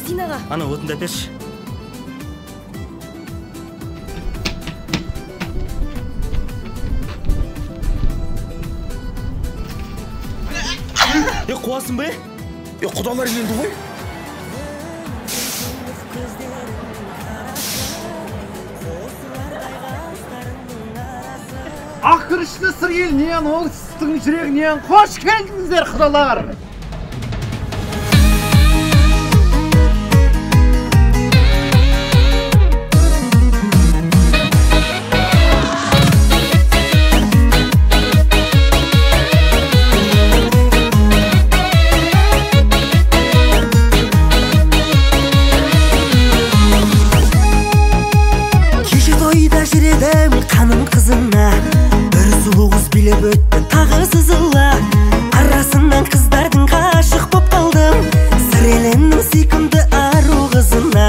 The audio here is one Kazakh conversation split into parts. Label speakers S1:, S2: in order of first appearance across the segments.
S1: Кристинаға.
S2: Ана отынды әперші. Қуасың бе?
S3: Құдалар келді ғой.
S4: Ақырышты сыр елінен, оңтүстіктің жүрегінен қош келдіңіздер, құдалар.
S5: Қаным қызына бір сұлу қыз билеп өтті тағы сызыла. Арасынан қыздардың ғашық боп қалдым, сыр елінің сүйкімді ару қызына.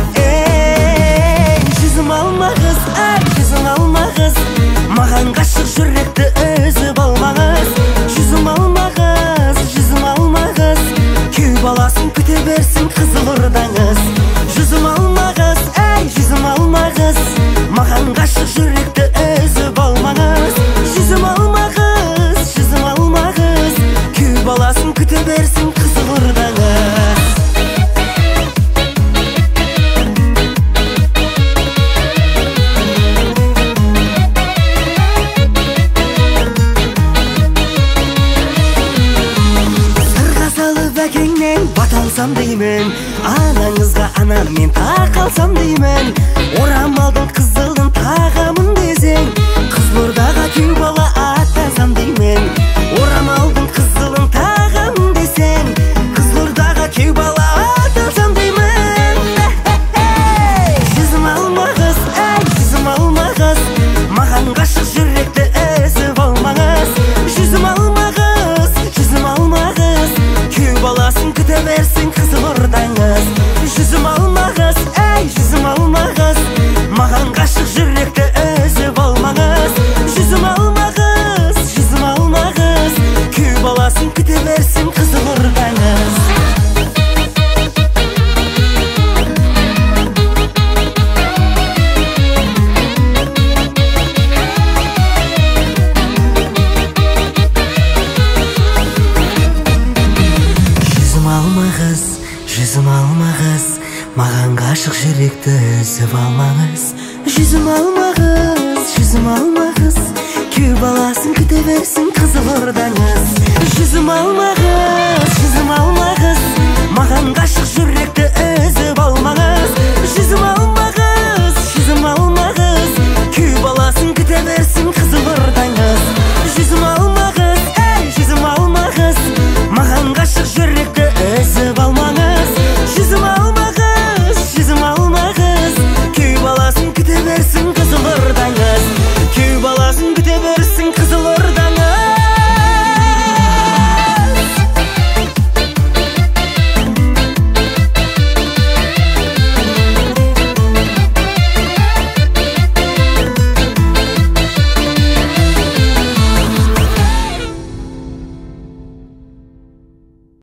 S5: Жүзім алма қыз, жүзім алма қыз, маған ғашық жүректі үзіп алмаңыз. Жүзім алма қыз, күй баласын күте берсін Қызылордаңыз. Жүзім алма қыз, жүзім алма қыз, маған ғашық жүректі үзіп алмаңыз. Жүзім алма қыз, күй баласын күте берсін Қызылордаңыз. Сырға салып әкеңнен бат алсам деймін, анаңызға ананы мен тақалсам деймін. Орамалдың қызылдың тағамын десең, Қызылордаға күй бала атасам деймін. Орамалдың қызылдың тағамын десең, Қызылордаға күй бала атасам деймін. Жүзім алма қыз, маған ғашық жүректі үзіп алмаңыз. Жүзім алма қыз, күй баласын күте берсін Қызылордаңыз. Жүзім алма қыз, маған ғашық жүректі үзіп алмаңыз. Жүзім алма қыз, күй баласын күте берсін Қызылордаңыз. Жүзім алма қыз, маған ғашық жүректі үзіп алмаңыз. Жүзім алма қыз, күй баласын күте берсін Қызылордаңыз. Жүзім алма қыз,